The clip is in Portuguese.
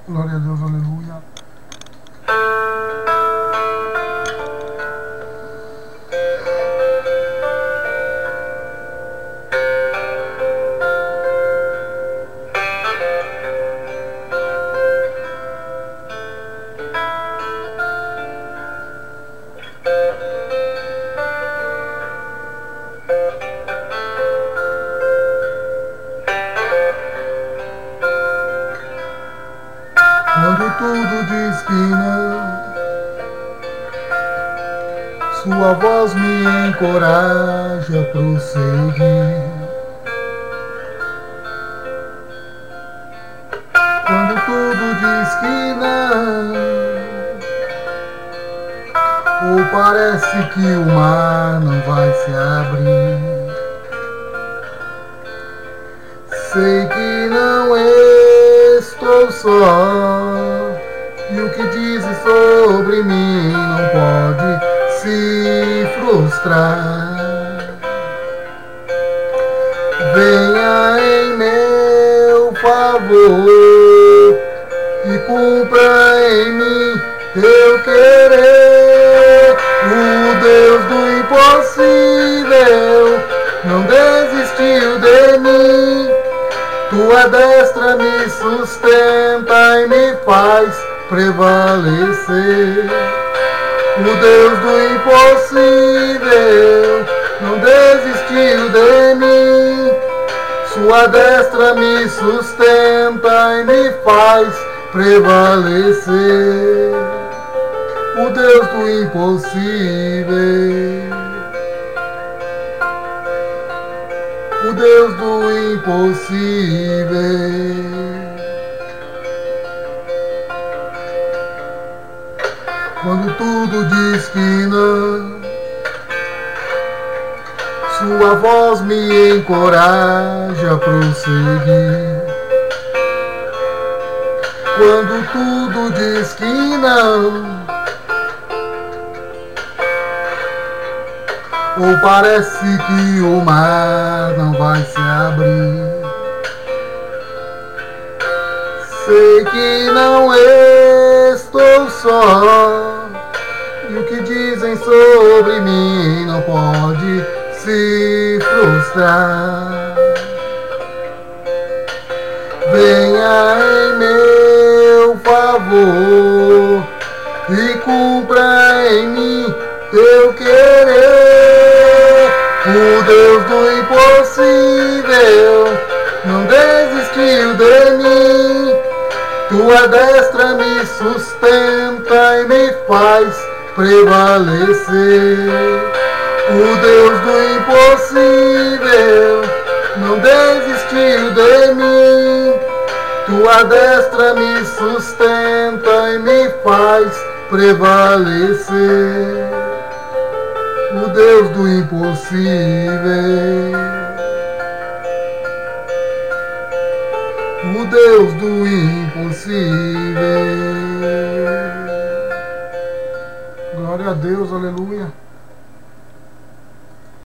Glória a Deus, aleluia. Quando tudo diz que não, sua voz me encoraja a prosseguir. Quando tudo diz que não, ou parece que o mar não vai se abrir, sei que não estou só, e o que dizem sobre mim não pode se frustrar. Venha em meu favor e cumpra em mim eu querer. O Deus do impossível não desistiu de mim. Tua destra me sustenta e me faz prevalecer. O Deus do impossível não desistiu de mim. Sua destra me sustenta e me faz prevalecer. O Deus do impossível, o Deus do impossível. Quando tudo diz que não, sua voz me encoraja a prosseguir. Quando tudo diz que não, ou parece que o mar não vai se abrir, sei que não estou só, e o que dizem sobre mim não pode se frustrar. Venha em meu favor e cumpra em mim teu querer. O Deus do impossível não desistiu de mim. Tua destra me sustenta e me faz prevalecer. O Deus do impossível não desistiu de mim. Tua destra me sustenta e me faz prevalecer. O Deus do impossível, o Deus do impossível. Glória a Deus, aleluia.